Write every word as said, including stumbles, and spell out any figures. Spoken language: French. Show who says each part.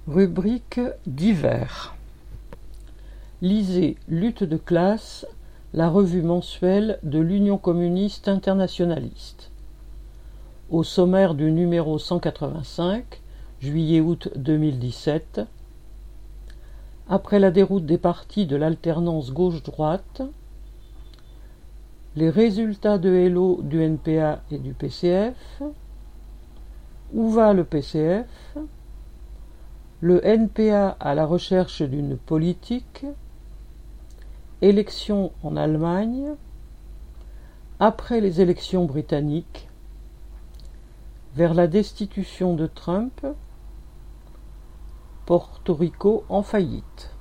Speaker 1: Rubrique divers. Lisez Lutte de classe, la revue mensuelle de l'Union communiste internationaliste. Au sommaire du numéro cent quatre-vingt-cinq, juillet-août deux mille dix-sept, après la déroute des partis de l'alternance gauche-droite, les résultats de Hello du N P A et du P C F, où va le P C F, le N P A à la recherche d'une politique, élections en Allemagne, après les élections britanniques, vers la destitution de Trump, Porto Rico en faillite.